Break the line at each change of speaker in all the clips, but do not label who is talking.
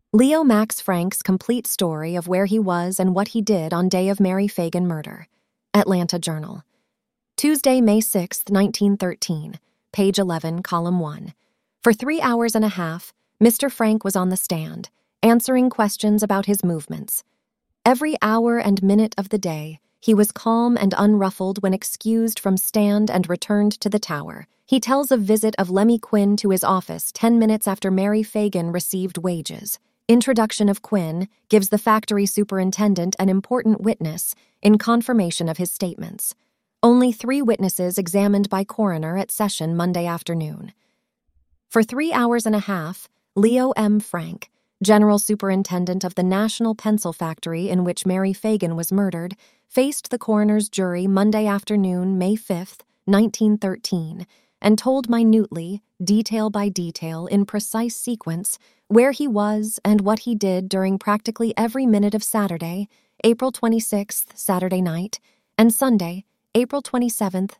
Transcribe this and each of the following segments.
Leo Max Frank's complete story of where he was and what he did on day of Mary Fagan murder. Atlanta Journal. Tuesday, May 6, 1913, page 11, column 1. For 3 hours and a half, Mr. Frank was on the stand, answering questions about his movements. Every hour and minute of the day, he was calm and unruffled when excused from stand and returned to the tower. He tells of visit of Lemmy Quinn to his office 10 minutes after Mary Fagan received wages. Introduction of Quinn gives the factory superintendent an important witness in confirmation of his statements. Only 3 witnesses examined by coroner at session Monday afternoon. For 3 hours and a half, Leo M. Frank, general superintendent of the National Pencil Factory in which Mary Fagan was murdered, faced the coroner's jury Monday afternoon, May 5, 1913, and told minutely, detail by detail, in precise sequence, where he was and what he did during practically every minute of Saturday, April 26th, Saturday night, and Sunday, April 27th,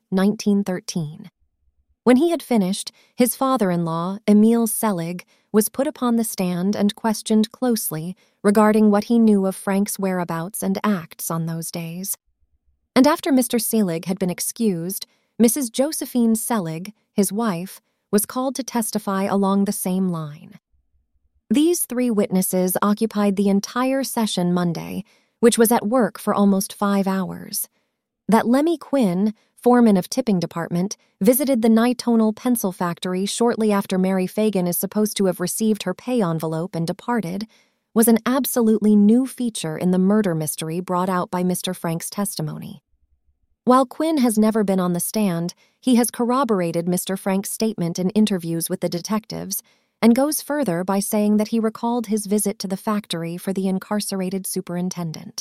1913. When he had finished, his father-in-law, Emil Selig, was put upon the stand and questioned closely regarding what he knew of Frank's whereabouts and acts on those days. And after Mr. Selig had been excused, Mrs. Josephine Selig, his wife, was called to testify along the same line. These 3 witnesses occupied the entire session Monday, which was at work for almost 5 hours. That Lemmy Quinn, foreman of tipping department, visited the Nitonal Pencil Factory shortly after Mary Fagan is supposed to have received her pay envelope and departed, was an absolutely new feature in the murder mystery brought out by Mr. Frank's testimony. While Quinn has never been on the stand, he has corroborated Mr. Frank's statement in interviews with the detectives, and goes further by saying that he recalled his visit to the factory for the incarcerated superintendent.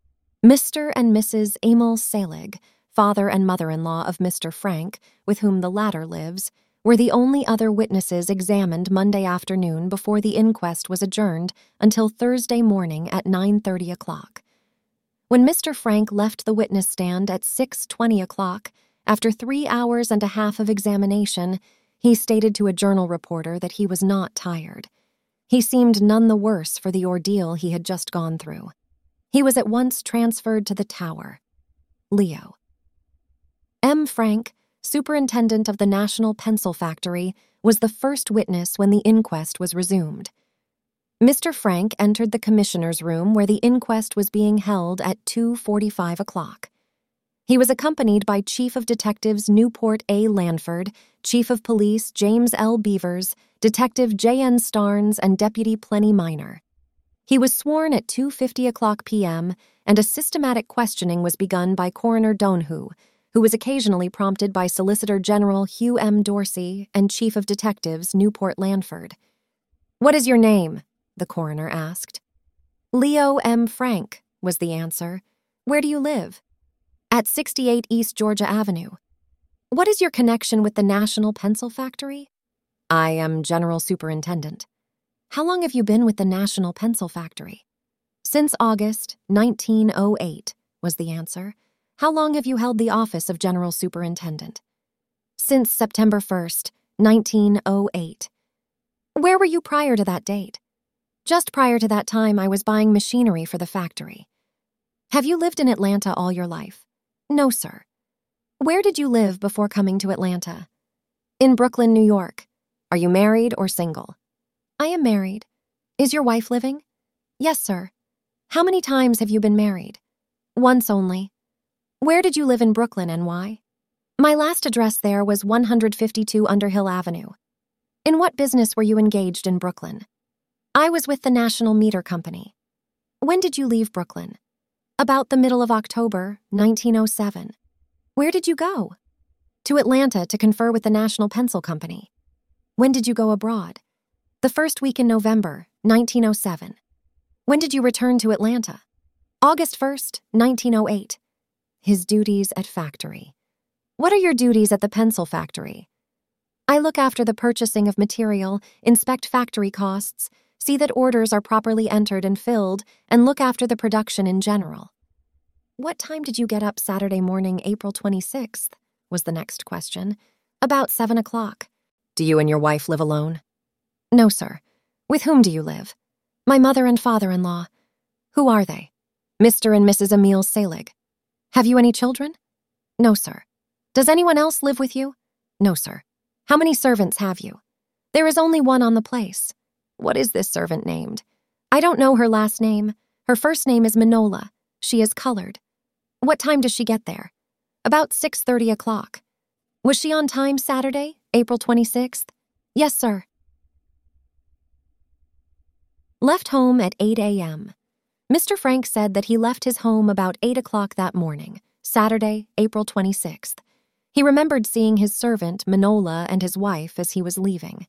Mr. and Mrs. Emil Selig, father and mother-in-law of Mr. Frank, with whom the latter lives, were the only other witnesses examined Monday afternoon before the inquest was adjourned until Thursday morning at 9:30 o'clock. When Mr. Frank left the witness stand at 6:20 o'clock, after 3 hours and a half of examination, he stated to a journal reporter that he was not tired. He seemed none the worse for the ordeal he had just gone through. He was at once transferred to the tower. Leo M. Frank, superintendent of the National Pencil Factory, was the first witness when the inquest was resumed. Mr. Frank entered the commissioner's room where the inquest was being held at 2:45 o'clock. He was accompanied by Chief of Detectives Newport A. Lanford, Chief of Police James L. Beavers, Detective J. N. Starnes, and Deputy Plenny Minor. He was sworn at 2:50 o'clock p.m., and a systematic questioning was begun by Coroner Donahue, who was occasionally prompted by Solicitor General Hugh M. Dorsey and Chief of Detectives Newport Lanford. "What is your name?" the coroner asked. "Leo M. Frank," was the answer. "Where do you live?" "At 68 East Georgia Avenue." "What is your connection with the National Pencil Factory?" "I am General Superintendent." "How long have you been with the National Pencil Factory?" "Since August 1908, was the answer. "How long have you held the office of General Superintendent?" "Since September 1st, 1908. "Where were you prior to that date?" "Just prior to that time, I was buying machinery for the factory." "Have you lived in Atlanta all your life?" "No, sir." "Where did you live before coming to Atlanta?" "In Brooklyn, New York." "Are you married or single?" "I am married." "Is your wife living?" "Yes, sir." "How many times have you been married?" "Once only." "Where did you live in Brooklyn and why?" "My last address there was 152 Underhill Avenue." "In what business were you engaged in Brooklyn?" "I was with the National Meter Company." "When did you leave Brooklyn?" "About the middle of October, 1907. "Where did you go?" "To Atlanta to confer with the National Pencil Company." "When did you go abroad?" "The first week in November, 1907. "When did you return to Atlanta?" "August 1st, 1908. His duties at factory. "What are your duties at the pencil factory?" "I look after the purchasing of material, inspect factory costs, see that orders are properly entered and filled, and look after the production in general." "What time did you get up Saturday morning, April 26th? Was the next question. "About 7 o'clock. "Do you and your wife live alone?" "No, sir." "With whom do you live?" My mother and father-in-law. Who are they? Mr. and Mrs. Emil Selig. Have you any children? No, sir. Does anyone else live with you? No, sir. How many servants have you? There is only one on the place. What is this servant named? I don't know her last name. Her first name is Manola. She is colored. What time does she get there? About 6:30 o'clock. Was she on time Saturday, April 26th? Yes, sir. Left home at 8 a.m. Mr. Frank said that he left his home about 8 o'clock that morning, Saturday, April 26th. He remembered seeing his servant, Manola, and his wife as he was leaving.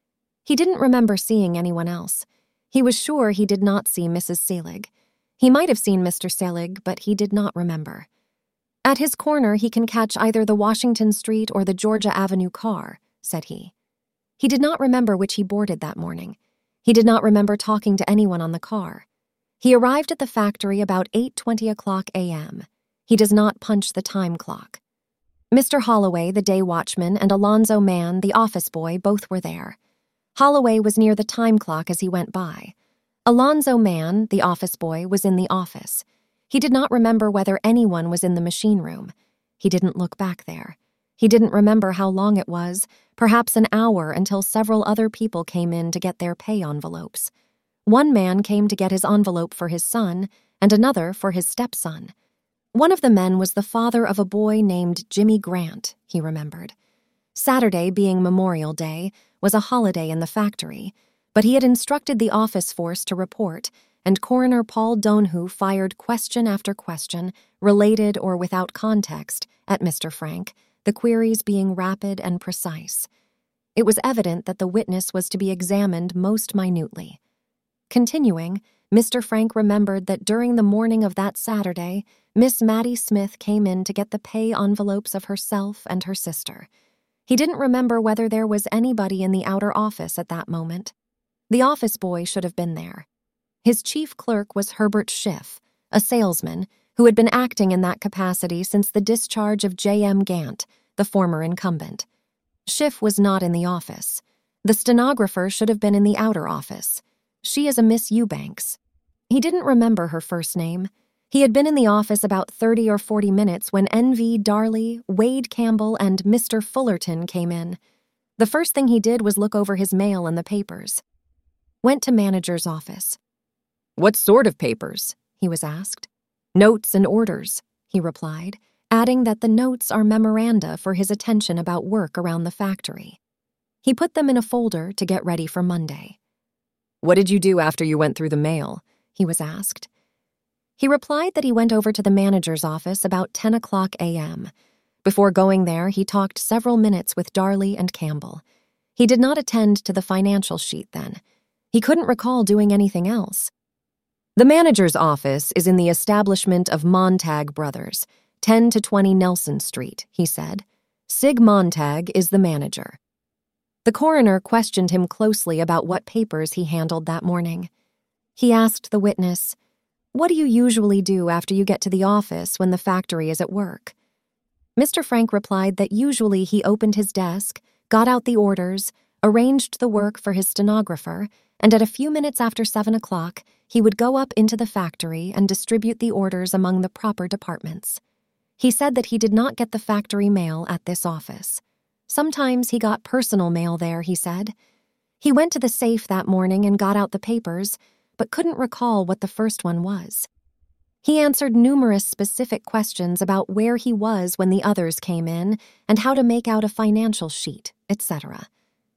He didn't remember seeing anyone else. He was sure he did not see Mrs. Selig. He might have seen Mr. Selig, but he did not remember. At his corner, he can catch either the Washington Street or the Georgia Avenue car, said he. He did not remember which he boarded that morning. He did not remember talking to anyone on the car. He arrived at the factory about 8:20 o'clock a.m. He does not punch the time clock. Mr. Holloway, the day watchman, and Alonzo Mann, the office boy, both were there. Holloway was near the time clock as he went by. Alonzo Mann, the office boy, was in the office. He did not remember whether anyone was in the machine room. He didn't look back there. He didn't remember how long it was, perhaps an hour, until several other people came in to get their pay envelopes. One man came to get his envelope for his son, and another for his stepson. One of the men was the father of a boy named Jimmy Grant, he remembered. Saturday, being Memorial Day, was a holiday in the factory, but he had instructed the office force to report, and Coroner Paul Donahue fired question after question, related or without context, at Mr. Frank, the queries being rapid and precise. It was evident that the witness was to be examined most minutely. Continuing, Mr. Frank remembered that during the morning of that Saturday, Miss Mattie Smith came in to get the pay envelopes of herself and her sister. He didn't remember whether there was anybody in the outer office at that moment. The office boy should have been there. His chief clerk was Herbert Schiff, a salesman who had been acting in that capacity since the discharge of J.M. Gant, the former incumbent. Schiff was not in the office. The stenographer should have been in the outer office. She is a Miss Eubanks. He didn't remember her first name. He had been in the office about 30 or 40 minutes when N.V. Darley, Wade Campbell, and Mr. Fullerton came in. The first thing he did was look over his mail and the papers. Went to manager's office. "What sort of papers?" he was asked. "Notes and orders," he replied, adding that the notes are memoranda for his attention about work around the factory. He put them in a folder to get ready for Monday. "What did you do after you went through the mail?" he was asked. He replied that he went over to the manager's office about 10 o'clock a.m. Before going there, he talked several minutes with Darley and Campbell. He did not attend to the financial sheet then. He couldn't recall doing anything else. "The manager's office is in the establishment of Montag Brothers, 10 to 20 Nelson Street," he said. "Sig Montag is the manager." The coroner questioned him closely about what papers he handled that morning. He asked the witness, "What do you usually do after you get to the office when the factory is at work?" Mr. Frank replied that usually he opened his desk, got out the orders, arranged the work for his stenographer, and at a few minutes after 7 o'clock, he would go up into the factory and distribute the orders among the proper departments. He said that he did not get the factory mail at this office. Sometimes he got personal mail there, he said. He went to the safe that morning and got out the papers, but couldn't recall what the first one was. He answered numerous specific questions about where he was when the others came in and how to make out a financial sheet, etc.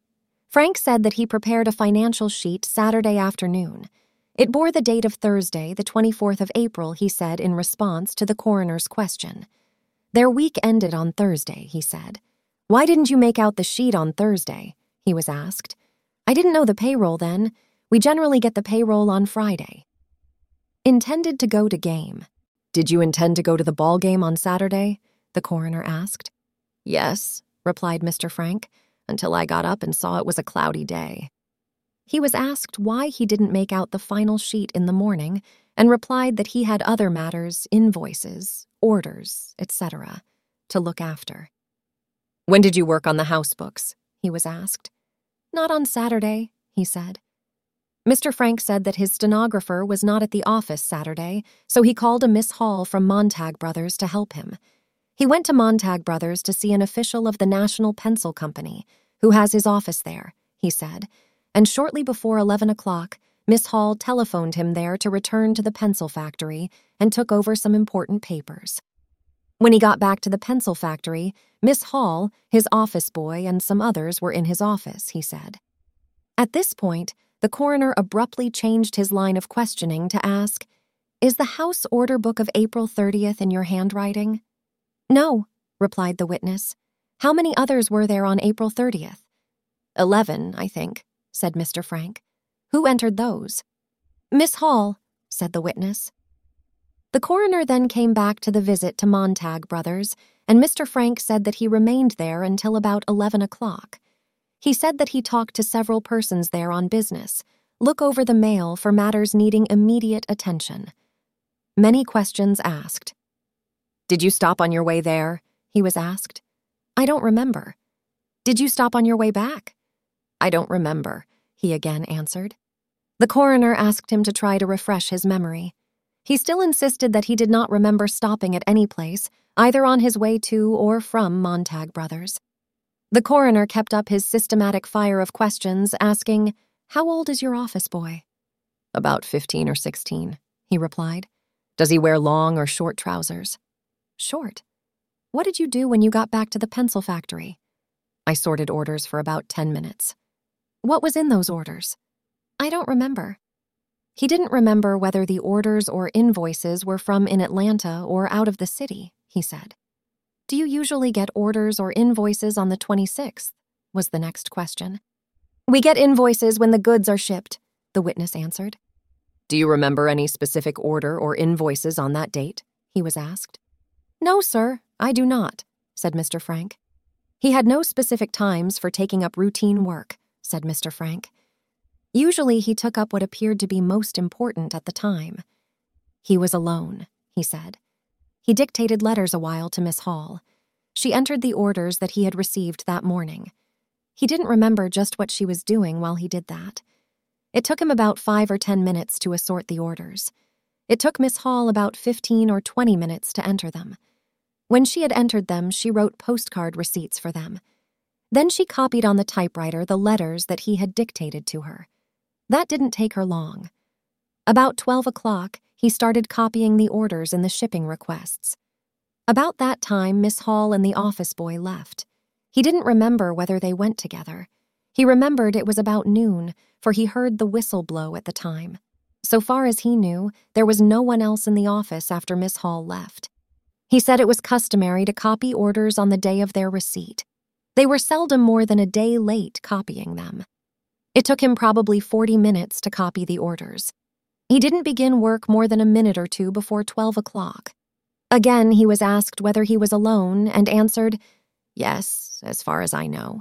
Frank said that he prepared a financial sheet Saturday afternoon. It bore the date of Thursday, the 24th of April, he said in response to the coroner's question. Their week ended on Thursday, he said. "Why didn't you make out the sheet on Thursday?" he was asked. "I didn't know the payroll then. We generally get the payroll on Friday." Intended to go to game. "Did you intend to go to the ball game on Saturday?" the coroner asked. "Yes," replied Mr. Frank, "until I got up and saw it was a cloudy day." He was asked why he didn't make out the final sheet in the morning and replied that he had other matters, invoices, orders, etc., to look after. "When did you work on the house books?" he was asked. "Not on Saturday," he said. Mr. Frank said that his stenographer was not at the office Saturday, so he called a Miss Hall from Montag Brothers to help him. He went to Montag Brothers to see an official of the National Pencil Company, who has his office there, he said, and shortly before 11 o'clock, Miss Hall telephoned him there to return to the pencil factory and took over some important papers. When he got back to the pencil factory, Miss Hall, his office boy, and some others were in his office, he said. At this point, the coroner abruptly changed his line of questioning to ask, "Is the House Order Book of April 30th in your handwriting?" "No," replied the witness. "How many others were there on April 30th? 11, I think," said Mr. Frank. "Who entered those?" "Miss Hall," said the witness. The coroner then came back to the visit to Montag Brothers, and Mr. Frank said that he remained there until about 11 o'clock. He said that he talked to several persons there on business, look over the mail for matters needing immediate attention. Many questions asked. "Did you stop on your way there?" he was asked. "I don't remember." "Did you stop on your way back?" "I don't remember," he again answered. The coroner asked him to try to refresh his memory. He still insisted that he did not remember stopping at any place, either on his way to or from Montag Brothers. The coroner kept up his systematic fire of questions, asking, "How old is your office boy?" "About 15 or 16, he replied. "Does he wear long or short trousers?" "Short." "What did you do when you got back to the pencil factory?" "I sorted orders for about 10 minutes. "What was in those orders?" "I don't remember." He didn't remember whether the orders or invoices were from in Atlanta or out of the city, he said. "Do you usually get orders or invoices on the 26th? Was the next question. "We get invoices when the goods are shipped," the witness answered. "Do you remember any specific order or invoices on that date?" he was asked. "No, sir, I do not," said Mr. Frank. "He had no specific times for taking up routine work," said Mr. Frank. "Usually he took up what appeared to be most important at the time. He was alone," he said. He dictated letters a while to Miss Hall. She entered the orders that he had received that morning. He didn't remember just what she was doing while he did that. It took him about 5 or 10 minutes to assort the orders. It took Miss Hall about 15 or 20 minutes to enter them. When she had entered them, she wrote postcard receipts for them. Then she copied on the typewriter the letters that he had dictated to her. That didn't take her long. About 12 o'clock, he started copying the orders in the shipping requests. About that time, Miss Hall and the office boy left. He didn't remember whether they went together. He remembered it was about noon, for he heard the whistle blow at the time. So far as he knew, there was no one else in the office after Miss Hall left. He said it was customary to copy orders on the day of their receipt. They were seldom more than a day late copying them. It took him probably 40 minutes to copy the orders. He didn't begin work more than a minute or two before 12 o'clock. Again, he was asked whether he was alone and answered, "Yes, as far as I know."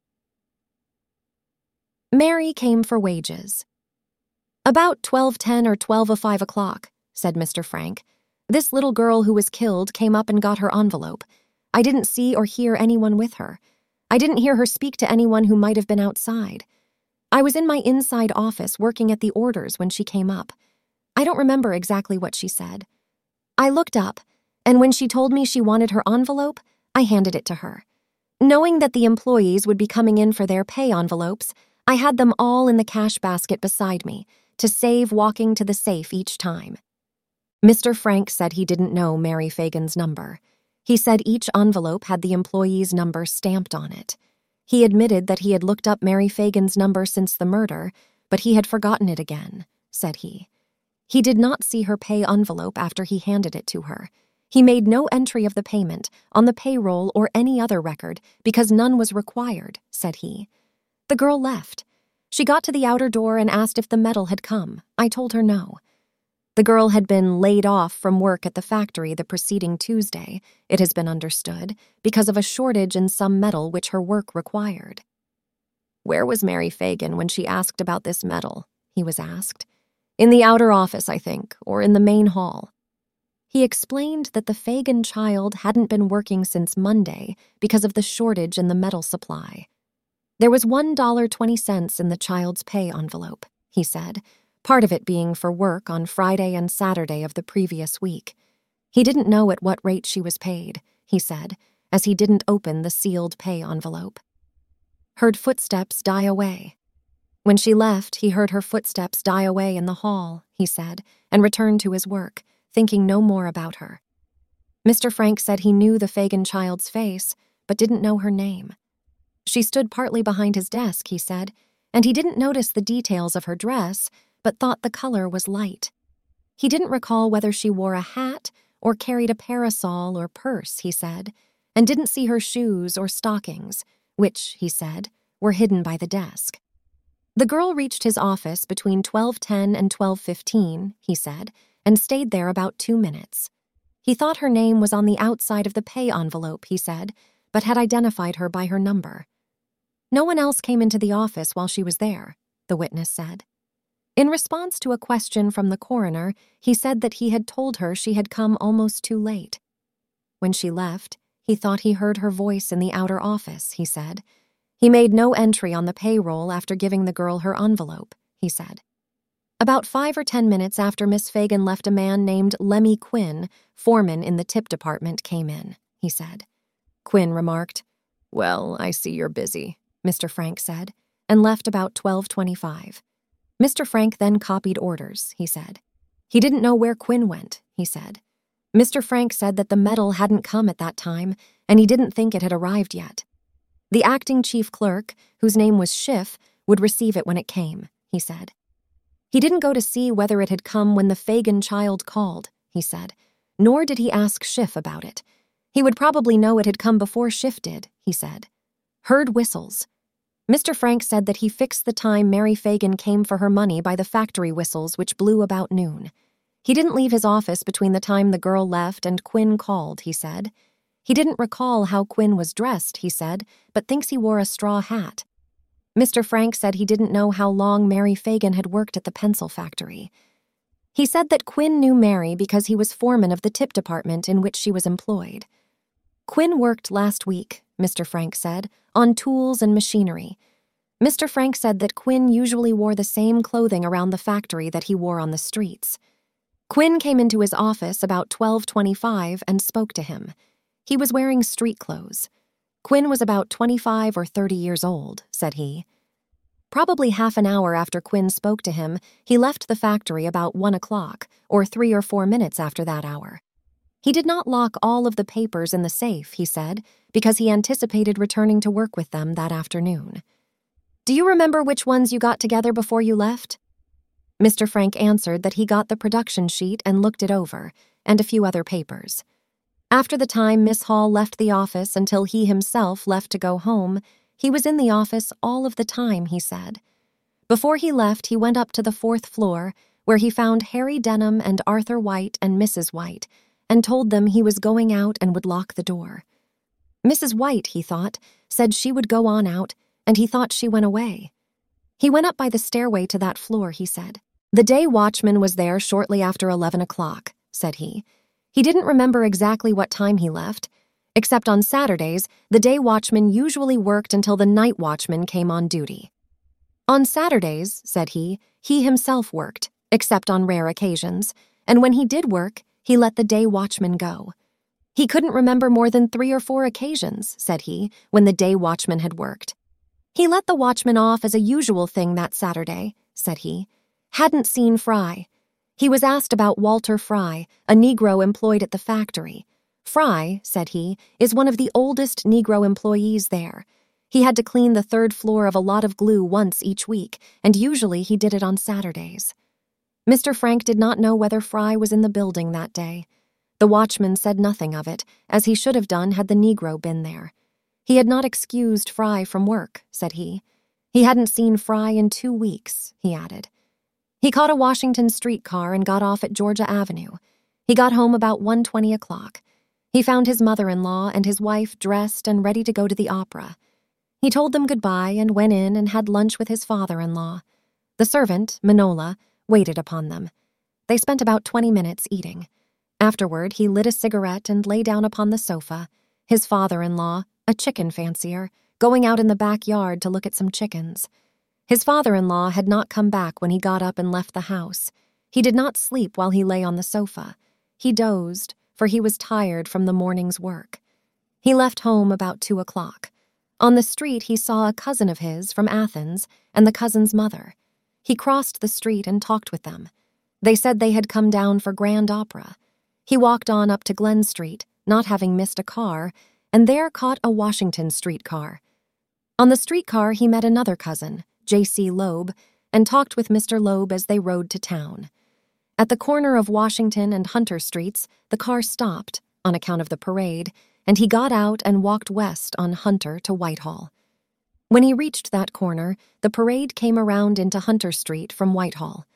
Mary came for wages. "About 12:10 or 12:05 o'clock," said Mr. Frank. "This little girl who was killed came up and got her envelope. I didn't see or hear anyone with her. I didn't hear her speak to anyone who might have been outside. I was in my inside office working at the orders when she came up. I don't remember exactly what she said. I looked up, and when she told me she wanted her envelope, I handed it to her. Knowing that the employees would be coming in for their pay envelopes, I had them all in the cash basket beside me to save walking to the safe each time." Mr. Frank said he didn't know Mary Fagan's number. He said each envelope had the employee's number stamped on it. He admitted that he had looked up Mary Fagan's number since the murder, but he had forgotten it again, said he. He did not see her pay envelope after he handed it to her. He made no entry of the payment on the payroll or any other record because none was required, said he. The girl left. She got to the outer door and asked if the metal had come. I told her no. The girl had been laid off from work at the factory the preceding Tuesday, it has been understood, because of a shortage in some metal which her work required. "Where was Mary Fagan when she asked about this metal?" he was asked. "In the outer office, I think, or in the main hall." He explained that the Fagan child hadn't been working since Monday because of the shortage in the metal supply. There was $1.20 in the child's pay envelope, he said, part of it being for work on Friday and Saturday of the previous week. He didn't know at what rate she was paid, he said, as he didn't open the sealed pay envelope. Heard footsteps die away. When she left, he heard her footsteps die away in the hall, he said, and returned to his work, thinking no more about her. Mr. Frank said he knew the Fagan child's face, but didn't know her name. She stood partly behind his desk, he said, and he didn't notice the details of her dress, but thought the color was light. He didn't recall whether she wore a hat or carried a parasol or purse, he said, and didn't see her shoes or stockings, which, he said, were hidden by the desk. The girl reached his office between 12:10 and 12:15, he said, and stayed there about 2 minutes. He thought her name was on the outside of the pay envelope, he said, but had identified her by her number. No one else came into the office while she was there, the witness said. In response to a question from the coroner, he said that he had told her she had come almost too late. When she left, he thought he heard her voice in the outer office, he said. He made no entry on the payroll after giving the girl her envelope, he said. About 5 or 10 minutes after Miss Fagan left, a man named Lemmy Quinn, foreman in the tip department, came in, he said. Quinn remarked, "Well, I see you're busy," Mr. Frank said, and left about 12:25. Mr. Frank then copied orders, he said. He didn't know where Quinn went, he said. Mr. Frank said that the metal hadn't come at that time, and he didn't think it had arrived yet. The acting chief clerk, whose name was Schiff, would receive it when it came, he said. He didn't go to see whether it had come when the Fagan child called, he said, nor did he ask Schiff about it. He would probably know it had come before Schiff did, he said. Heard whistles. Mr. Frank said that he fixed the time Mary Fagan came for her money by the factory whistles, which blew about noon. He didn't leave his office between the time the girl left and Quinn called, he said. He didn't recall how Quinn was dressed, he said, but thinks he wore a straw hat. Mr. Frank said he didn't know how long Mary Fagan had worked at the pencil factory. He said that Quinn knew Mary because he was foreman of the tip department in which she was employed. Quinn worked last week, Mr. Frank said, on tools and machinery. Mr. Frank said that Quinn usually wore the same clothing around the factory that he wore on the streets. Quinn came into his office about 12:25 and spoke to him. He was wearing street clothes. Quinn was about 25 or 30 years old, said he. Probably half an hour after Quinn spoke to him, he left the factory about 1 o'clock, or 3 or 4 minutes after that hour. He did not lock all of the papers in the safe, he said, because he anticipated returning to work with them that afternoon. Do you remember which ones you got together before you left? Mr. Frank answered that he got the production sheet and looked it over, and a few other papers. After the time Miss Hall left the office until he himself left to go home, he was in the office all of the time, he said. Before he left, he went up to the 4th floor, where he found Harry Denham and Arthur White and Mrs. White, and told them he was going out and would lock the door. Mrs. White, he thought, said she would go on out, and he thought she went away. He went up by the stairway to that floor, he said. The day watchman was there shortly after 11 o'clock, said he. He didn't remember exactly what time he left. Except on Saturdays, the day watchman usually worked until the night watchman came on duty. On Saturdays, said he himself worked, except on rare occasions, and when he did work, he let the day watchman go. He couldn't remember more than 3 or 4 occasions, said he, when the day watchman had worked. He let the watchman off as a usual thing that Saturday, said he. Hadn't seen Fry. He was asked about Walter Fry, a Negro employed at the factory. Fry, said he, is one of the oldest Negro employees there. He had to clean the 3rd floor of a lot of glue once each week, and usually he did it on Saturdays. Mr. Frank did not know whether Fry was in the building that day. The watchman said nothing of it, as he should have done had the Negro been there. He had not excused Fry from work, said he. He hadn't seen Fry in 2 weeks, he added. He caught a Washington streetcar and got off at Georgia Avenue. He got home about 1:20 o'clock. He found his mother-in-law and his wife dressed and ready to go to the opera. He told them goodbye and went in and had lunch with his father-in-law. The servant, Manola, waited upon them. They spent about 20 minutes eating. Afterward, he lit a cigarette and lay down upon the sofa, his father-in-law, a chicken fancier, going out in the backyard to look at some chickens. His father-in-law had not come back when he got up and left the house. He did not sleep while he lay on the sofa. He dozed, for he was tired from the morning's work. He left home about 2 o'clock. On the street, he saw a cousin of his from Athens and the cousin's mother. He crossed the street and talked with them. They said they had come down for Grand Opera. He walked on up to Glen Street, not having missed a car, and there caught a Washington Street car. On the streetcar, he met another cousin, J.C. Loeb, and talked with Mr. Loeb as they rode to town. At the corner of Washington and Hunter Streets, the car stopped, on account of the parade, and he got out and walked west on Hunter to Whitehall. When he reached that corner, the parade came around into Hunter Street from Whitehall.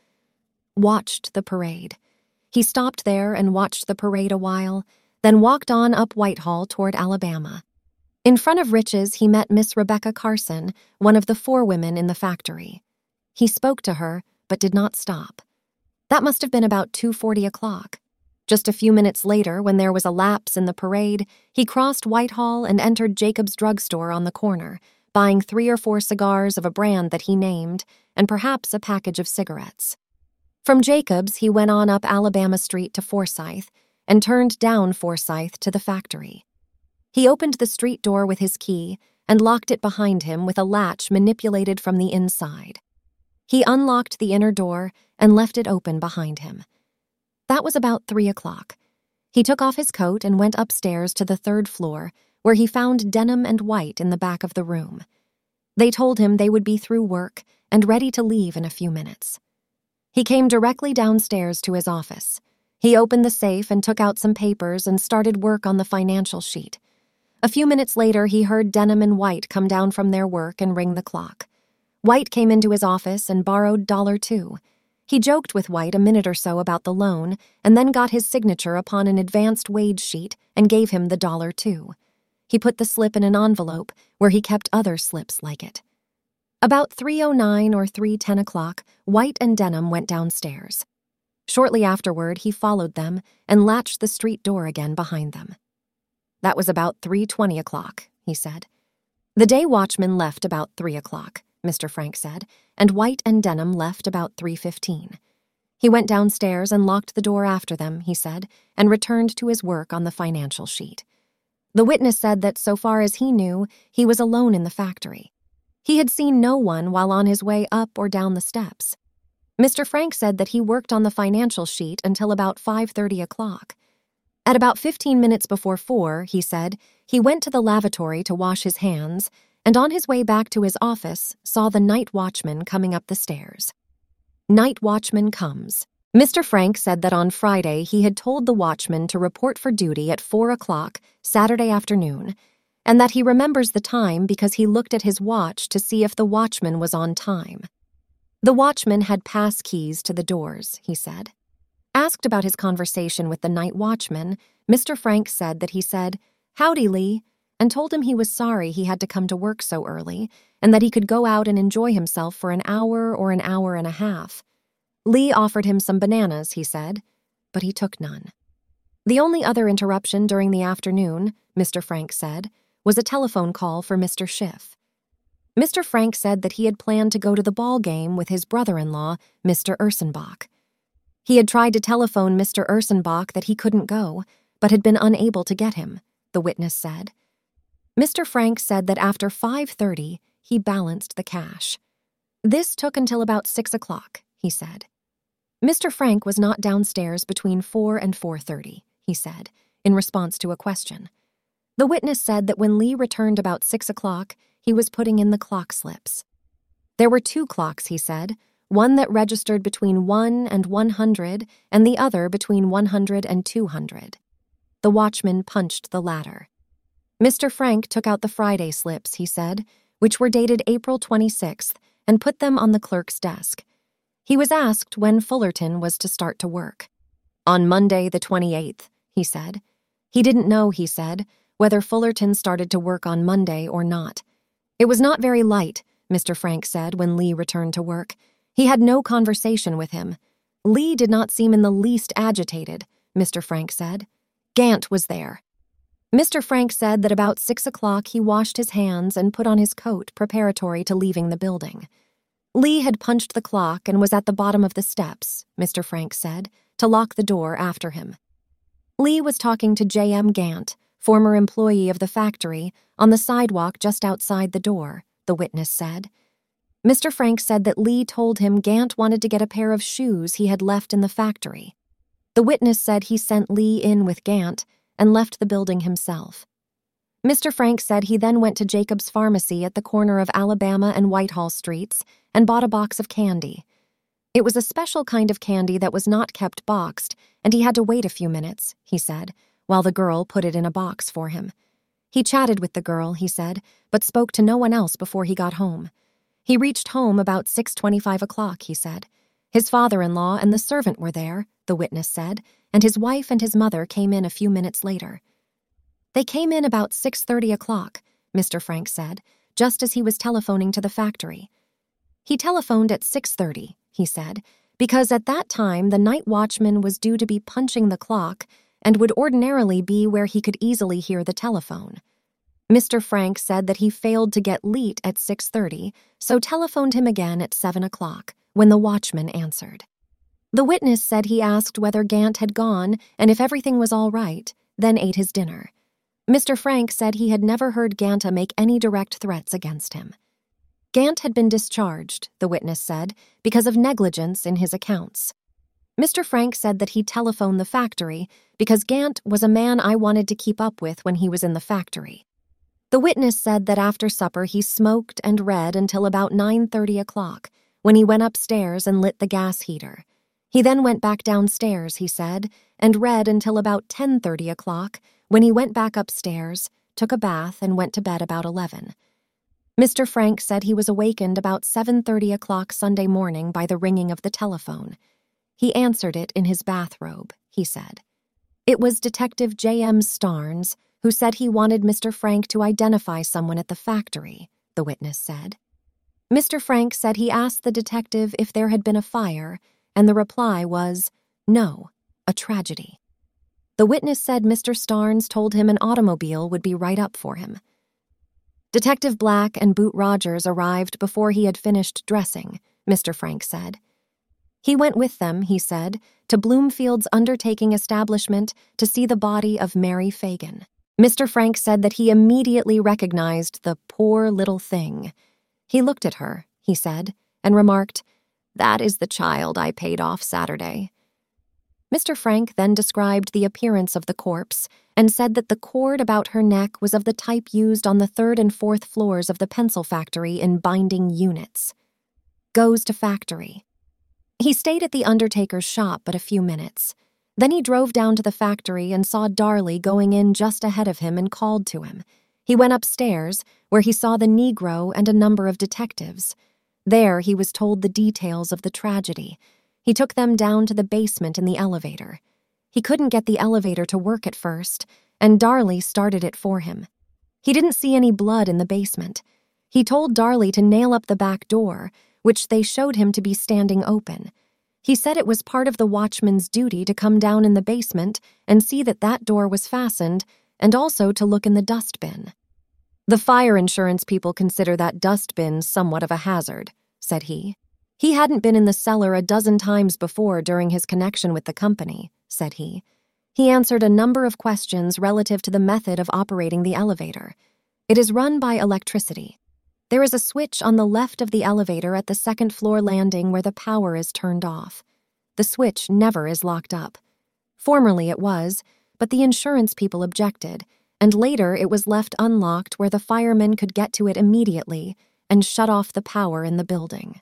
Watched the parade. He stopped there and watched the parade a while, then walked on up Whitehall toward Alabama. In front of Rich's, he met Miss Rebecca Carson, one of the forewomen in the factory. He spoke to her, but did not stop. That must have been about 2:40 o'clock. Just a few minutes later, when there was a lapse in the parade, he crossed Whitehall and entered Jacob's drugstore on the corner, buying 3 or 4 cigars of a brand that he named, and perhaps a package of cigarettes. From Jacob's, he went on up Alabama Street to Forsyth, and turned down Forsyth to the factory. He opened the street door with his key and locked it behind him with a latch manipulated from the inside. He unlocked the inner door and left it open behind him. That was about 3 o'clock. He took off his coat and went upstairs to the 3rd floor, where he found Denham and White in the back of the room. They told him they would be through work and ready to leave in a few minutes. He came directly downstairs to his office. He opened the safe and took out some papers and started work on the financial sheet. A few minutes later, he heard Denham and White come down from their work and ring the clock. White came into his office and borrowed $2. He joked with White a minute or so about the loan and then got his signature upon an advanced wage sheet and gave him the $2. He put the slip in an envelope where he kept other slips like it. About 3:09 or 3:10 o'clock, White and Denham went downstairs. Shortly afterward, he followed them and latched the street door again behind them. That was about 3:20 o'clock, he said. The day watchman left about 3 o'clock, Mr. Frank said, and White and Denham left about 3:15. He went downstairs and locked the door after them, he said, and returned to his work on the financial sheet. The witness said that so far as he knew, he was alone in the factory. He had seen no one while on his way up or down the steps. Mr. Frank said that he worked on the financial sheet until about 5:30 o'clock. At about 15 minutes before 4, he said, he went to the lavatory to wash his hands, and on his way back to his office, saw the night watchman coming up the stairs. Night watchman comes. Mr. Frank said that on Friday he had told the watchman to report for duty at 4 o'clock Saturday afternoon, and that he remembers the time because he looked at his watch to see if the watchman was on time. The watchman had pass keys to the doors, he said. Asked about his conversation with the night watchman, Mr. Frank said that he said, "Howdy, Lee," and told him he was sorry he had to come to work so early and that he could go out and enjoy himself for an hour or an hour and a half. Lee offered him some bananas, he said, but he took none. The only other interruption during the afternoon, Mr. Frank said, was a telephone call for Mr. Schiff. Mr. Frank said that he had planned to go to the ball game with his brother-in-law, Mr. Ursenbach. He had tried to telephone Mr. Ursenbach that he couldn't go, but had been unable to get him, the witness said. Mr. Frank said that after 5:30, he balanced the cash. This took until about 6 o'clock, he said. Mr. Frank was not downstairs between 4 and 4:30, he said, in response to a question. The witness said that when Lee returned about 6 o'clock, he was putting in the clock slips. There were 2 clocks, he said, one that registered between 1 and 100 and the other between 100 and 200. The watchman punched the latter. Mr. Frank took out the Friday slips, he said, which were dated April 26th, and put them on the clerk's desk. He was asked when Fullerton was to start to work. On Monday the 28th, he said. He didn't know, he said, whether Fullerton started to work on Monday or not. It was not very light, Mr. Frank said when Lee returned to work. He had no conversation with him. Lee did not seem in the least agitated, Mr. Frank said. Gant was there. Mr. Frank said that about 6 o'clock he washed his hands and put on his coat preparatory to leaving the building. Lee had punched the clock and was at the bottom of the steps, Mr. Frank said, to lock the door after him. Lee was talking to J.M. Gant, former employee of the factory, on the sidewalk just outside the door, the witness said. Mr. Frank said that Lee told him Gant wanted to get a pair of shoes he had left in the factory. The witness said he sent Lee in with Gant and left the building himself. Mr. Frank said he then went to Jacob's Pharmacy at the corner of Alabama and Whitehall Streets and bought a box of candy. It was a special kind of candy that was not kept boxed, and he had to wait a few minutes, he said, while the girl put it in a box for him. He chatted with the girl, he said, but spoke to no one else before he got home. He reached home about 6:25 o'clock, he said. His father-in-law and the servant were there, the witness said, and his wife and his mother came in a few minutes later. They came in about 6:30 o'clock, Mr. Frank said, just as he was telephoning to the factory. He telephoned at 6:30, he said, because at that time the night watchman was due to be punching the clock and would ordinarily be where he could easily hear the telephone. Mr. Frank said that he failed to get Leet at 6:30, so telephoned him again at 7 o'clock, when the watchman answered. The witness said he asked whether Gant had gone and if everything was all right, then ate his dinner. Mr. Frank said he had never heard Ganta make any direct threats against him. Gant had been discharged, the witness said, because of negligence in his accounts. Mr. Frank said that he telephoned the factory because Gant was a man I wanted to keep up with when he was in the factory. The witness said that after supper he smoked and read until about 9:30 o'clock, when he went upstairs and lit the gas heater. He then went back downstairs, he said, and read until about 10:30 o'clock, when he went back upstairs, took a bath, and went to bed about 11. Mr. Frank said he was awakened about 7:30 o'clock Sunday morning by the ringing of the telephone. He answered it in his bathrobe, he said. It was Detective J.M. Starnes, who said he wanted Mr. Frank to identify someone at the factory, the witness said. Mr. Frank said he asked the detective if there had been a fire, and the reply was, no, a tragedy. The witness said Mr. Starnes told him an automobile would be right up for him. Detective Black and Boot Rogers arrived before he had finished dressing, Mr. Frank said. He went with them, he said, to Bloomfield's undertaking establishment to see the body of Mary Fagan. Mr. Frank said that he immediately recognized the poor little thing. He looked at her, he said, and remarked, "That is the child I paid off Saturday." Mr. Frank then described the appearance of the corpse and said that the cord about her neck was of the type used on the 3rd and 4th floors of the pencil factory in binding units. Goes to factory. He stayed at the undertaker's shop but a few minutes. Then he drove down to the factory and saw Darley going in just ahead of him and called to him. He went upstairs, where he saw the Negro and a number of detectives. There he was told the details of the tragedy. He took them down to the basement in the elevator. He couldn't get the elevator to work at first, and Darley started it for him. He didn't see any blood in the basement. He told Darley to nail up the back door, which they showed him to be standing open. He said it was part of the watchman's duty to come down in the basement and see that that door was fastened, and also to look in the dustbin. "The fire insurance people consider that dustbin somewhat of a hazard," said he. "He hadn't been in the cellar a dozen times before during his connection with the company," said he. He answered a number of questions relative to the method of operating the elevator. "It is run by electricity. There is a switch on the left of the elevator at the 2nd floor landing where the power is turned off. The switch never is locked up. Formerly it was, but the insurance people objected, and later it was left unlocked where the firemen could get to it immediately and shut off the power in the building."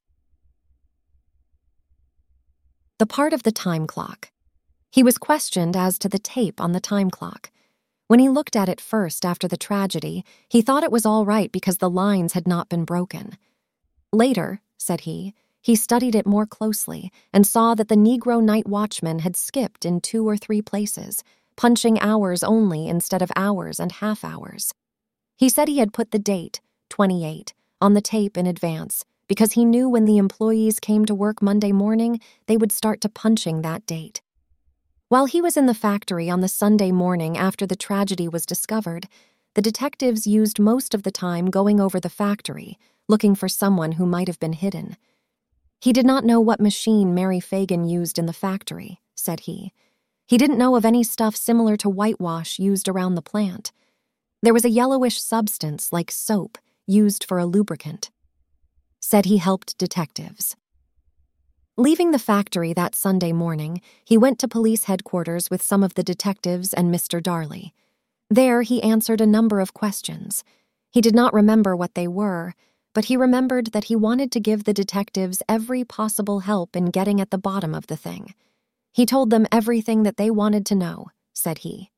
The part of the time clock. He was questioned as to the tape on the time clock. When he looked at it first after the tragedy, he thought it was all right because the lines had not been broken. Later, said he studied it more closely and saw that the Negro night watchman had skipped in 2 or 3 places, punching hours only instead of hours and half hours. He said he had put the date, 28, on the tape in advance because he knew when the employees came to work Monday morning, they would start to punching that date. While he was in the factory on the Sunday morning after the tragedy was discovered, the detectives used most of the time going over the factory, looking for someone who might have been hidden. He did not know what machine Mary Fagan used in the factory, said he. He didn't know of any stuff similar to whitewash used around the plant. There was a yellowish substance like soap used for a lubricant. Said he helped detectives. Leaving the factory that Sunday morning, he went to police headquarters with some of the detectives and Mr. Darley. There he answered a number of questions. He did not remember what they were, but he remembered that he wanted to give the detectives every possible help in getting at the bottom of the thing. He told them everything that they wanted to know, said he.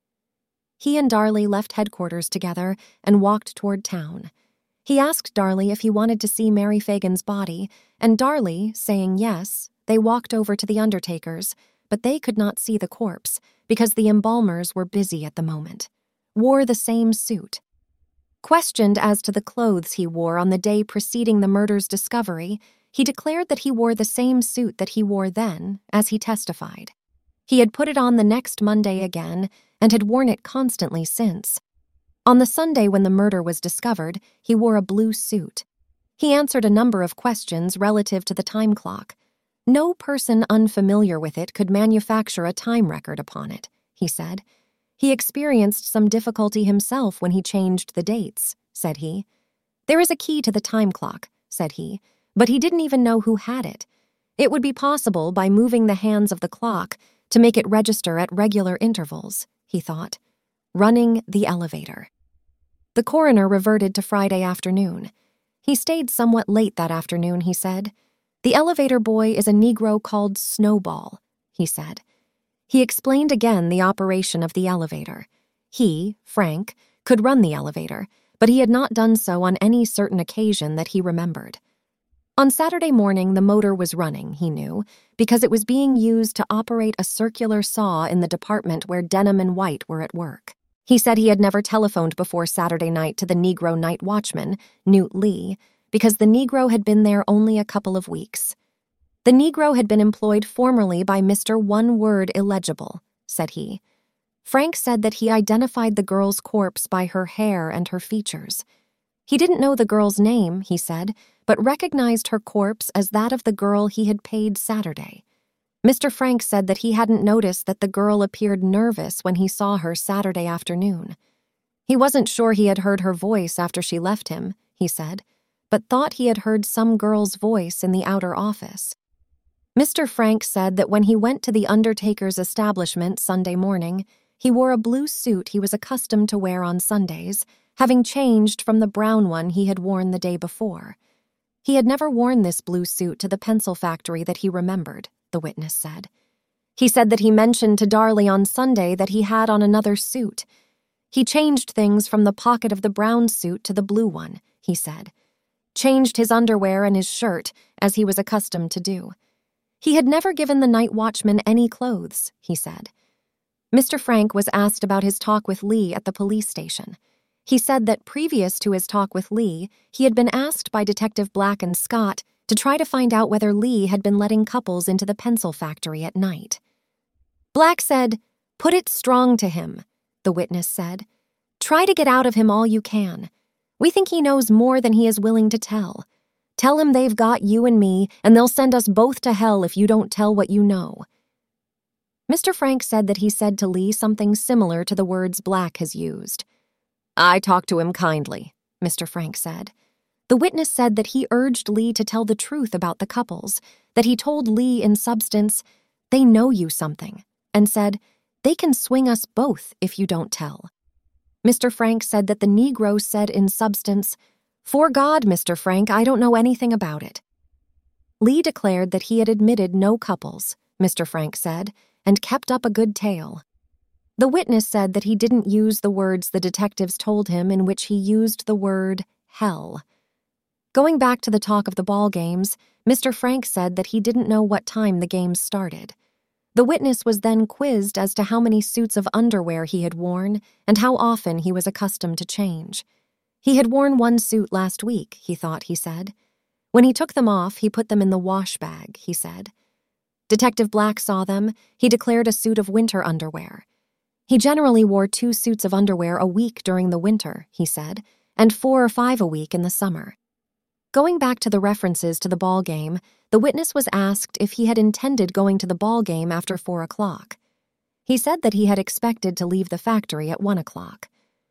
He and Darley left headquarters together and walked toward town. He asked Darley if he wanted to see Mary Fagan's body, and Darley, saying yes, they walked over to the undertaker's, but they could not see the corpse because the embalmers were busy at the moment. Wore the same suit. Questioned as to the clothes he wore on the day preceding the murder's discovery, he declared that he wore the same suit that he wore then, as he testified. He had put it on the next Monday again and had worn it constantly since. On the Sunday when the murder was discovered, he wore a blue suit. He answered a number of questions relative to the time clock. No person unfamiliar with it could manufacture a time record upon it, he said. He experienced some difficulty himself when he changed the dates, said he. There is a key to the time clock, said he, but he didn't even know who had it. It would be possible by moving the hands of the clock to make it register at regular intervals, he thought. Running the elevator. The coroner reverted to Friday afternoon. He stayed somewhat late that afternoon, he said. The elevator boy is a Negro called Snowball, he said. He explained again the operation of the elevator. He, Frank, could run the elevator, but he had not done so on any certain occasion that he remembered. On Saturday morning, the motor was running, he knew, because it was being used to operate a circular saw in the department where Denham and White were at work. He said he had never telephoned before Saturday night to the Negro night watchman, Newt Lee, because the Negro had been there only a couple of weeks. The Negro had been employed formerly by Mr. One-Word Illegible, said he. Frank said that he identified the girl's corpse by her hair and her features. He didn't know the girl's name, he said, but recognized her corpse as that of the girl he had paid Saturday. Mr. Frank said that he hadn't noticed that the girl appeared nervous when he saw her Saturday afternoon. He wasn't sure he had heard her voice after she left him, he said, but thought he had heard some girl's voice in the outer office. Mr. Frank said that when he went to the undertaker's establishment Sunday morning, he wore a blue suit he was accustomed to wear on Sundays, having changed from the brown one he had worn the day before. He had never worn this blue suit to the pencil factory that he remembered, the witness said. He said that he mentioned to Darley on Sunday that he had on another suit. He changed things from the pocket of the brown suit to the blue one, he said. Changed his underwear and his shirt, as he was accustomed to do. He had never given the night watchman any clothes, he said. Mr. Frank was asked about his talk with Lee at the police station. He said that previous to his talk with Lee, he had been asked by Detective Black and Scott to try to find out whether Lee had been letting couples into the pencil factory at night. Black said, "Put it strong to him," the witness said. "Try to get out of him all you can. We think he knows more than he is willing to tell. Tell him they've got you and me, and they'll send us both to hell if you don't tell what you know." Mr. Frank said that he said to Lee something similar to the words Black has used. "I talked to him kindly," Mr. Frank said. The witness said that he urged Lee to tell the truth about the couples, that he told Lee in substance, "They know you something," and said, "They can swing us both if you don't tell." Mr. Frank said that the Negro said in substance, "'Fore God, Mr. Frank, I don't know anything about it." Lee declared that he had admitted no couples, Mr. Frank said, and kept up a good tale. The witness said that he didn't use the words the detectives told him in which he used the word hell. Going back to the talk of the ball games, Mr. Frank said that he didn't know what time the games started. The witness was then quizzed as to how many suits of underwear he had worn and how often he was accustomed to change. He had worn one suit last week, he thought, he said. When he took them off, he put them in the wash bag, he said. Detective Black saw them. He declared a suit of winter underwear. He generally wore 2 suits of underwear a week during the winter, he said, and 4 or 5 a week in the summer. Going back to the references to the ball game, the witness was asked if he had intended going to the ball game after 4 o'clock. He said that he had expected to leave the factory at 1 o'clock.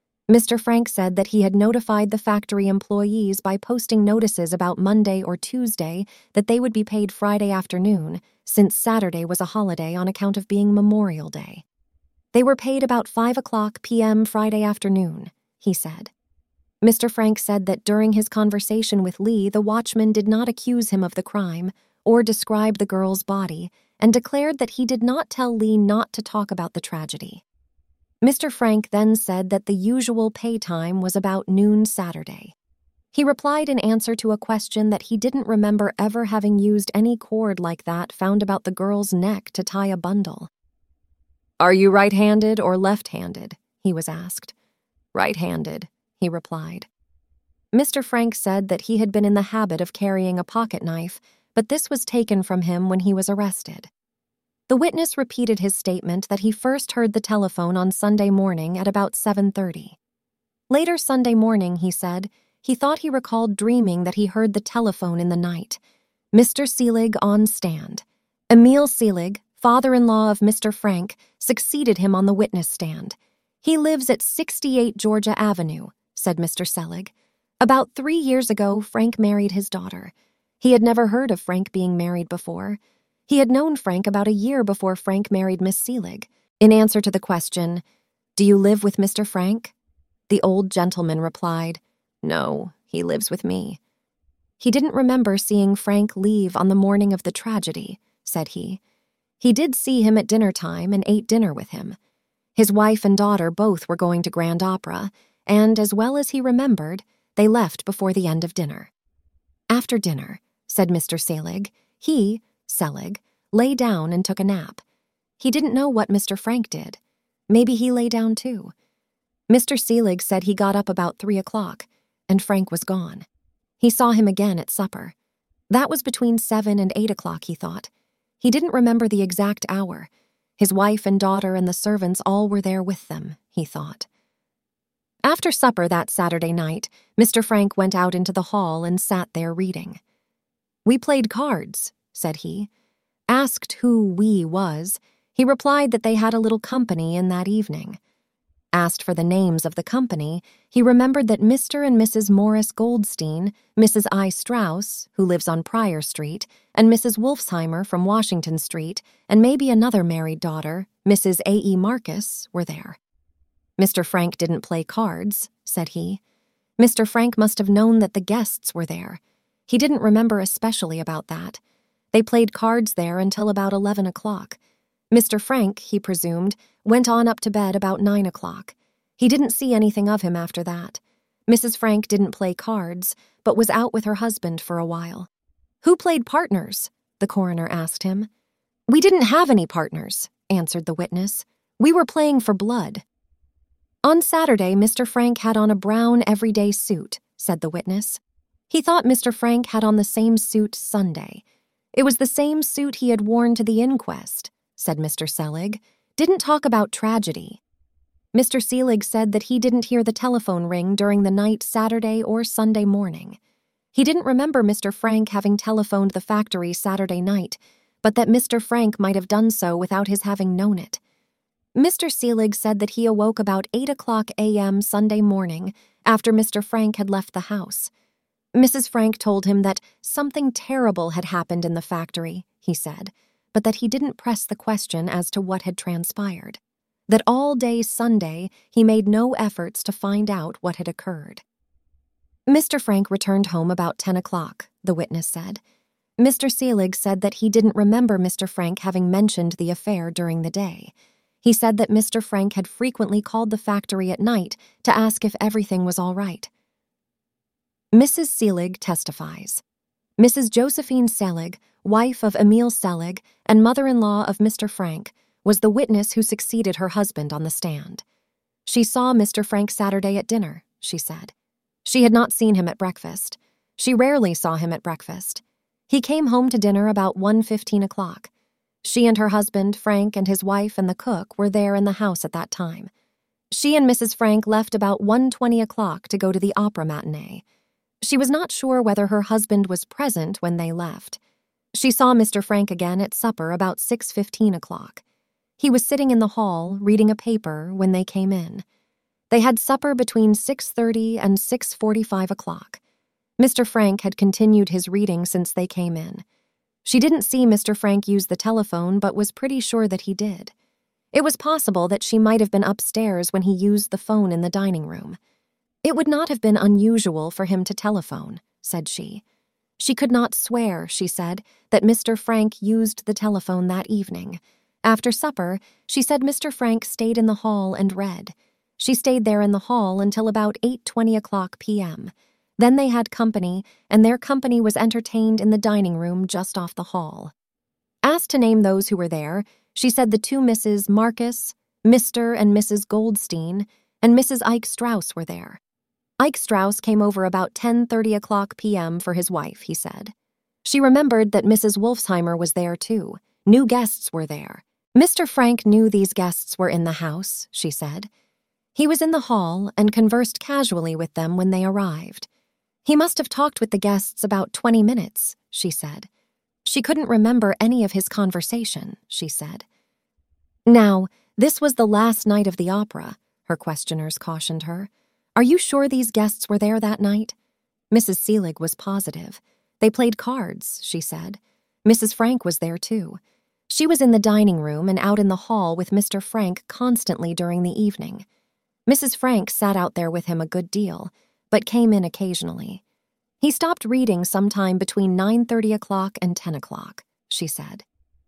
Mr. Frank said that he had notified the factory employees by posting notices about Monday or Tuesday that they would be paid Friday afternoon, since Saturday was a holiday on account of being Memorial Day. They were paid about 5 o'clock p.m. Friday afternoon, he said. Mr. Frank said that during his conversation with Lee, the watchman did not accuse him of the crime or describe the girl's body, and declared that he did not tell Lee not to talk about the tragedy. Mr. Frank then said that the usual pay time was about noon Saturday. He replied in answer to a question that he didn't remember ever having used any cord like that found about the girl's neck to tie a bundle. "Are you right-handed or left-handed?" he was asked. "Right-handed," he replied. Mr. Frank said that he had been in the habit of carrying a pocket knife, but this was taken from him when he was arrested. The witness repeated his statement that he first heard the telephone on Sunday morning at about 7:30. Later Sunday morning, he said, he thought he recalled dreaming that he heard the telephone in the night. Mr. Selig on stand. Emil Selig, father-in-law of Mr. Frank, succeeded him on the witness stand. "He lives at 68 Georgia Avenue," said Mr. Selig. "About 3 years ago, Frank married his daughter. He had never heard of Frank being married before. He had known Frank about a year before Frank married Miss Selig." In answer to the question, "Do you live with Mr. Frank?" the old gentleman replied, "No, he lives with me." He didn't remember seeing Frank leave on the morning of the tragedy, said he. He did see him at dinner time and ate dinner with him. His wife and daughter both were going to Grand Opera, and as well as he remembered, they left before the end of dinner. After dinner, said Mr. Selig, he, Selig, lay down and took a nap. He didn't know what Mr. Frank did. Maybe he lay down too. Mr. Selig said he got up about 3 o'clock, and Frank was gone. He saw him again at supper. That was between 7 and 8 o'clock, he thought. He didn't remember the exact hour. His wife and daughter and the servants all were there with them, he thought. After supper that Saturday night, Mr. Frank went out into the hall and sat there reading. "We played cards," said he. Asked who "we" was, he replied that they had a little company in that evening. Asked for the names of the company, he remembered that Mr. and Mrs. Morris Goldstein, Mrs. I. Strauss, who lives on Pryor Street, and Mrs. Wolfsheimer from Washington Street, and maybe another married daughter, Mrs. A. E. Marcus, were there. "Mr. Frank didn't play cards," said he. Mr. Frank must have known that the guests were there. He didn't remember especially about that. They played cards there until about 11 o'clock. Mr. Frank, he presumed, went on up to bed about 9 o'clock. He didn't see anything of him after that. Mrs. Frank didn't play cards, but was out with her husband for a while. "Who played partners?" the coroner asked him. "We didn't have any partners," answered the witness. "We were playing for blood." On Saturday, Mr. Frank had on a brown everyday suit, said the witness. He thought Mr. Frank had on the same suit Sunday. It was the same suit he had worn to the inquest, said Mr. Selig. Didn't talk about tragedy. Mr. Selig said that he didn't hear the telephone ring during the night Saturday or Sunday morning. He didn't remember Mr. Frank having telephoned the factory Saturday night, but that Mr. Frank might have done so without his having known it. Mr. Selig said that he awoke about 8 o'clock a.m. Sunday morning after Mr. Frank had left the house. Mrs. Frank told him that something terrible had happened in the factory, he said, but that he didn't press the question as to what had transpired. That all day Sunday he made no efforts to find out what had occurred. Mr. Frank returned home about 10 o'clock, the witness said. Mr. Selig said that he didn't remember Mr. Frank having mentioned the affair during the day. He said that Mr. Frank had frequently called the factory at night to ask if everything was all right. Mrs. Selig testifies. Mrs. Josephine Selig, wife of Emil Selig and mother-in-law of Mr. Frank, was the witness who succeeded her husband on the stand. She saw Mr. Frank Saturday at dinner, she said. She had not seen him at breakfast. She rarely saw him at breakfast. He came home to dinner about 1:15 o'clock. She and her husband, Frank, and his wife and the cook were there in the house at that time. She and Mrs. Frank left about 1:20 o'clock to go to the opera matinee. She was not sure whether her husband was present when they left. She saw Mr. Frank again at supper about 6:15 o'clock. He was sitting in the hall, reading a paper, when they came in. They had supper between 6:30 and 6:45 o'clock. Mr. Frank had continued his reading since they came in. She didn't see Mr. Frank use the telephone, but was pretty sure that he did. It was possible that she might have been upstairs when he used the phone in the dining room. It would not have been unusual for him to telephone, said she. She could not swear, she said, that Mr. Frank used the telephone that evening. After supper, she said Mr. Frank stayed in the hall and read. She stayed there in the hall until about 8:20 o'clock p.m. Then they had company, and their company was entertained in the dining room just off the hall. Asked to name those who were there, she said the two Mrs. Marcus, Mr. and Mrs. Goldstein, and Mrs. Ike Strauss were there. Ike Strauss came over about 10:30 o'clock p.m. for his wife, he said. She remembered that Mrs. Wolfsheimer was there too. New guests were there. Mr. Frank knew these guests were in the house, she said. He was in the hall and conversed casually with them when they arrived. He must have talked with the guests about 20 minutes, she said. She couldn't remember any of his conversation, she said. Now, this was the last night of the opera, her questioners cautioned her. Are you sure these guests were there that night? Mrs. Selig was positive. They played cards, she said. Mrs. Frank was there too. She was in the dining room and out in the hall with Mr. Frank constantly during the evening. Mrs. Frank sat out there with him a good deal, but came in occasionally. He stopped reading sometime between 9:30 o'clock and 10 o'clock, she said.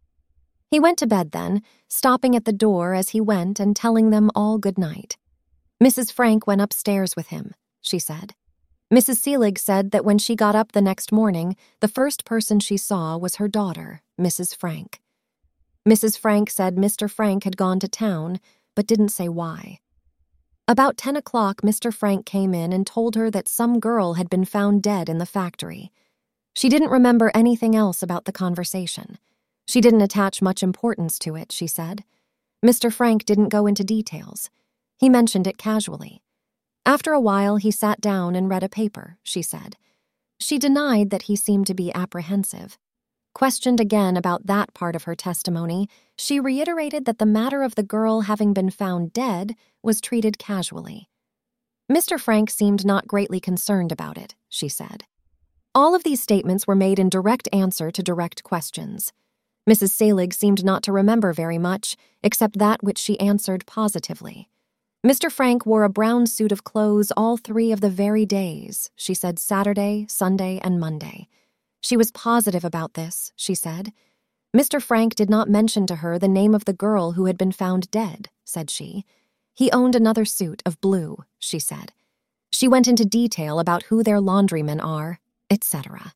He went to bed then, stopping at the door as he went and telling them all good night. Mrs. Frank went upstairs with him, she said. Mrs. Selig said that when she got up the next morning, the first person she saw was her daughter, Mrs. Frank. Mrs. Frank said Mr. Frank had gone to town, but didn't say why. About 10 o'clock, Mr. Frank came in and told her that some girl had been found dead in the factory. She didn't remember anything else about the conversation. She didn't attach much importance to it, she said. Mr. Frank didn't go into details. He mentioned it casually. After a while, he sat down and read a paper, she said. She denied that he seemed to be apprehensive. Questioned again about that part of her testimony, she reiterated that the matter of the girl having been found dead was treated casually. Mr. Frank seemed not greatly concerned about it, she said. All of these statements were made in direct answer to direct questions. Mrs. Selig seemed not to remember very much, except that which she answered positively. Mr. Frank wore a brown suit of clothes all 3 of the very days, she said Saturday, Sunday, and Monday. She was positive about this, she said. Mr. Frank did not mention to her the name of the girl who had been found dead, said she. He owned another suit of blue, she said. She went into detail about who their laundrymen are, etc.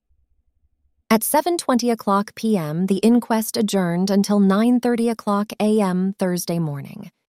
At 7:20 o'clock p.m., the inquest adjourned until 9:30 o'clock a.m. Thursday morning.